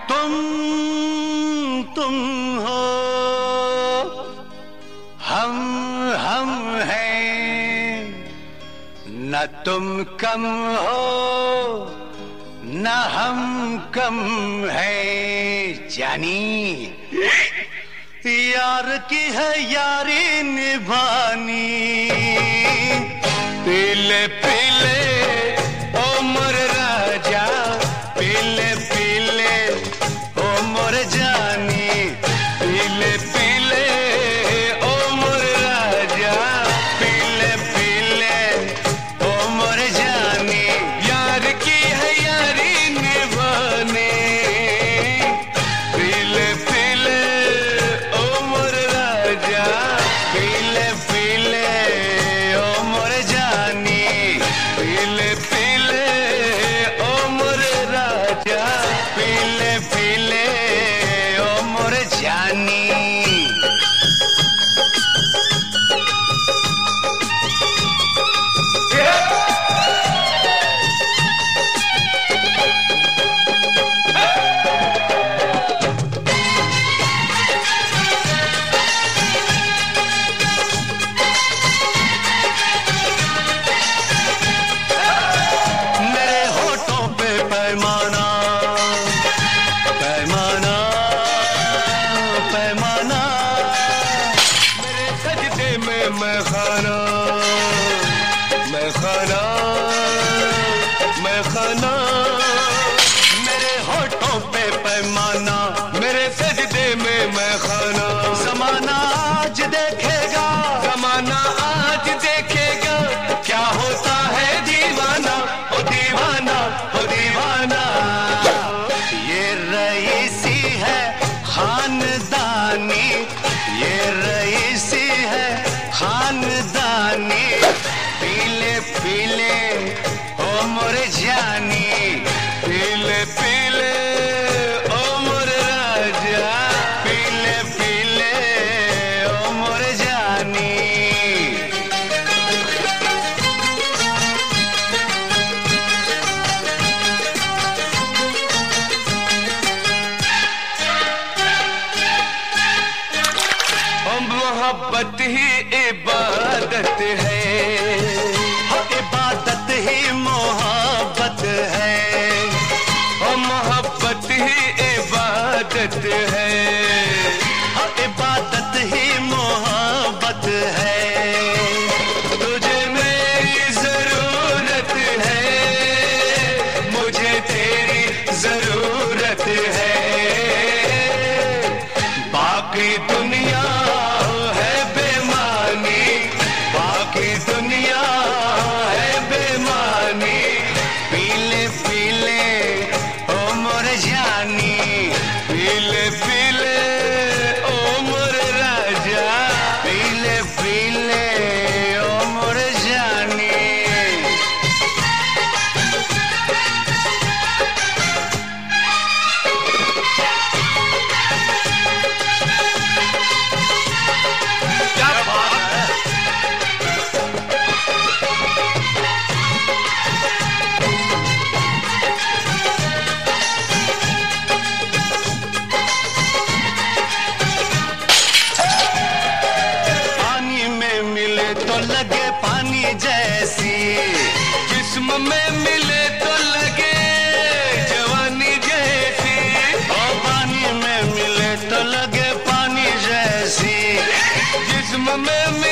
तुम हो, हम हैं। न तुम कम हो न हम कम हैं जानी। यार की है यारी निभानी। पीले पीले ओ मोर राजा, पीले पीले ओ मोर जानी। पीले पीले ओ मोर राजा, पीले पीले ओ मोर जानी। यार की है यारी निभानी। पीले पीले ओ मोर राजा, पीले पीले ओ मोर जानी। पीले पीले ओ मोर राजा, पीले पीले ओ मोर जानी। मैं खाना, मैं खाना, मैं खाना। मेरे होठों पे पैमाना, मेरे सजदे में मैं खाना। ज़माना आज देखेगा, ज़माना आज देखेगा, क्या होता है दीवाना, ओ दीवाना, ओ दीवाना। ये रईसी है खानदानी, ये रईसी है खानदानी। पीले पीले ओ मोर जानी, पीले पीले ओ मोर राजा, पीले पीले ओ मोर जानी। मोहब्बत ही इबादत है, इबादत ही मोहब्बत है। ओ मोहब्बत ही इबादत है, इबादत ही मोहब्बत है। तुझे मेरी जरूरत है, मुझे तेरी जरूरत है। बाकी दुनिया है बेमानी, बाकी दुनिया है बेमानी। पीले पीले ओ मोर जानी, पीले पीले ओ मोर राजा, पीले पीले ओ मोर जानी। तो लगे पानी जैसी, जिस्म में मिले तो लगे जवानी जैसी। और पानी में मिले तो लगे पानी जैसी, जिस्म में